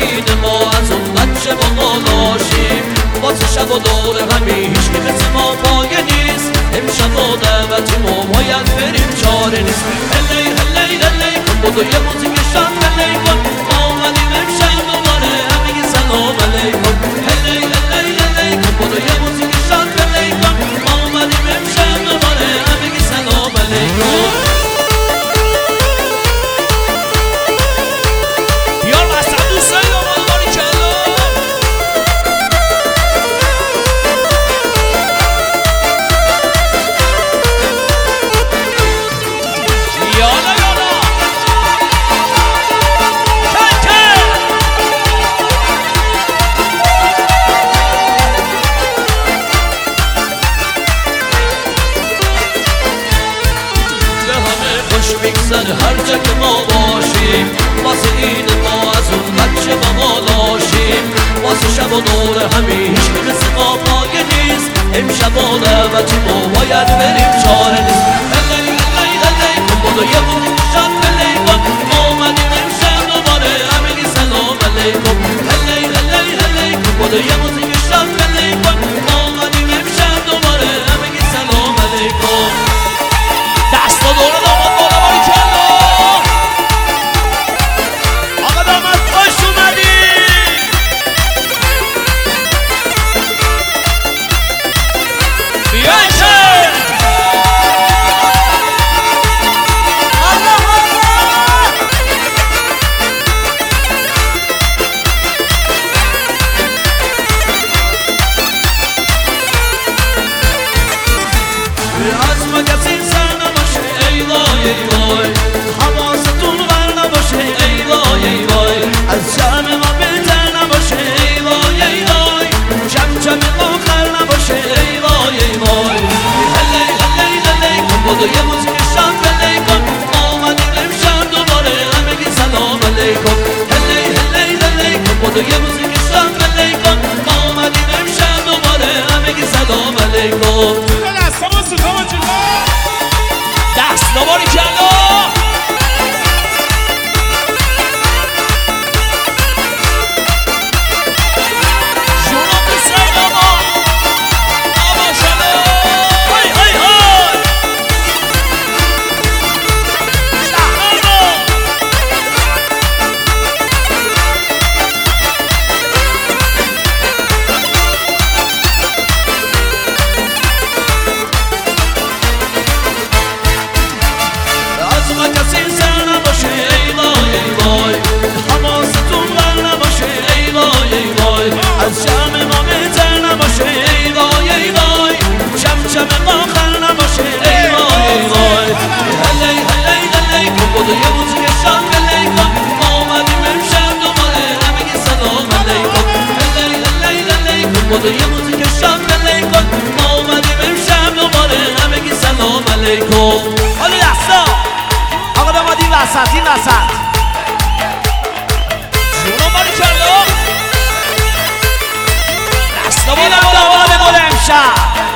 این ما از اون بچه با مالاشیم واسه شب و دور همی هیچکی مثل ما پایه نیست امشب و دعوت ما باید بریم چاره نیست هلی هلی هلی کن بودو یه موزیک شاد هلی کن ما اومدیم امشب دوباره همگی سلام علیکم هلی هلی هلی کن بودو یه موزیک شاد هلی کن ما اومدیم امشب دوباره همگی سلام علیکم هر جا که ما باشیم واسه این ما از اون بچه با مالاشیم واسه شب و دور همی هیچکی مثل ما پایه نیست امشب و دعوتی ما باید بریم چاره نیست هلی هلی هلی کن بودو یه موزیک شاد هلی کن ما اومدیم امشب دوباره همگی سلام علیکم هلی هلی هلی کن بودو یه موزیک شاد هلی کن ما اومدیم امشب دوباره همگی سلام علیکم دستا دور داماد بالا باری کلا آقا داماد خوش اومدی بیاشه از ما کسی سر نباشه ای وای ای وای حواستون بر نباشه ای وای ای وای از جمع ما بهتر نباشه ای وای ای وای جمع آخر نباشه ای وای ای وای هلی هلی هلی کن بودو یه موزیک شاد هلی کن ما اومدیم امشب دوباره همگی سلام علیکم هلی هلی هلی کن بودو یه موزیک شاد هلی کن ما اومدیم امشب دوباره همگی سلام علیکم دست نباری کلا جونم بسید آما آما شده های های های شهرانو از ما کسی سر نباشه ای وای ای وای حواستون بر نباشه ای وای ای وای از جمع ما بهتر نباشه ای وای ای وای جمع آخر نباشه ای وای ای وای هلی هلی هلی کن بودو یه موزیک شاد هلی کن ما اومدیم امشب دوباره همگی سلام علیکم هلی هلی هلی کن بودو یه موزیک شاد هلی کن ما اومدیم امشب دوباره همگی سلام علیکم حالا دستا آقا داماد این وسط این وسط جونم باری کلا دستا بالا داماد مال امشب